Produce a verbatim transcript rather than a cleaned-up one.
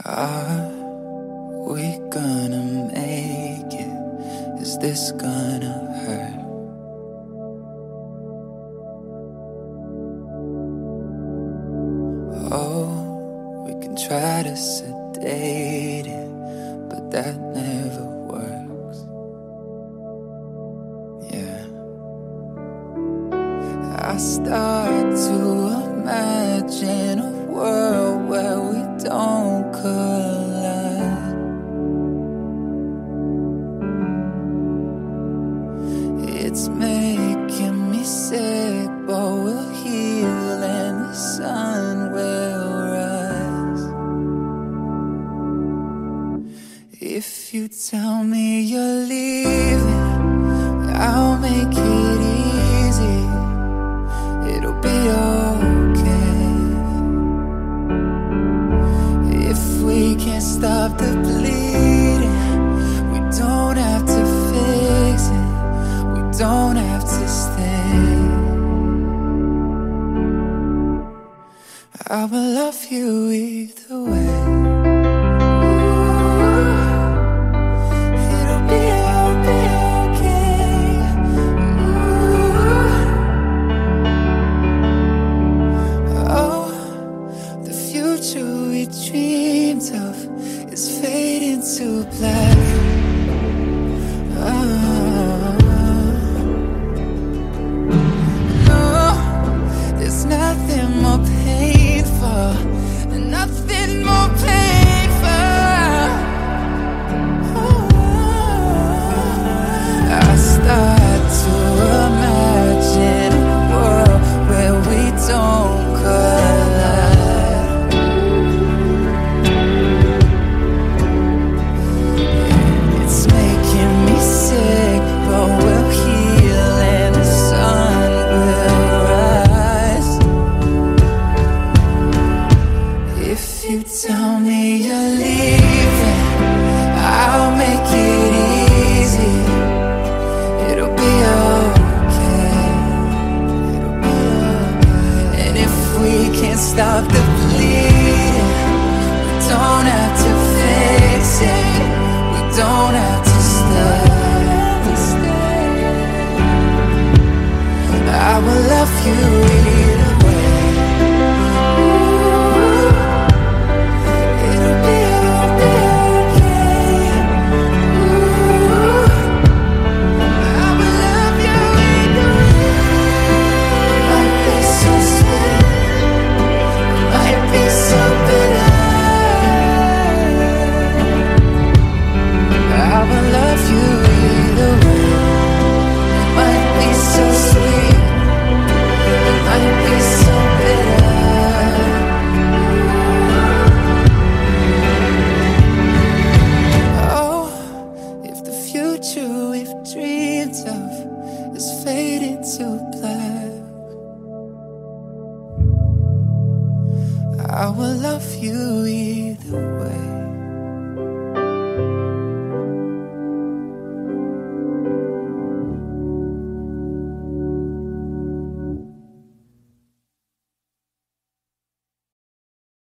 Are we gonna make it? Is this gonna hurt? Oh, we can try to sedate it, but that never works. Yeah, I start to imagine a world where we don't collide. It's making me sick, but we'll heal and the sun will rise. If you tell me you're leaving, I'll make it easy. It'll be okay. If we can't stop the bleeding, we don't have to fix it. We don't have to stay. I will love you either way. We dreamed of is fading to black. Oh, no, there's nothing more painful, nothing more painful. Oh, I start to imagine a world where we don't collide. Tell me you're leaving, I'll make it easy. It'll be okay. It'll be okay. And if we can't stop the bleeding, we don't have to fix it. We don't have to stay. I will love you either way. We've dreamed of is fading to black. I will love you either way.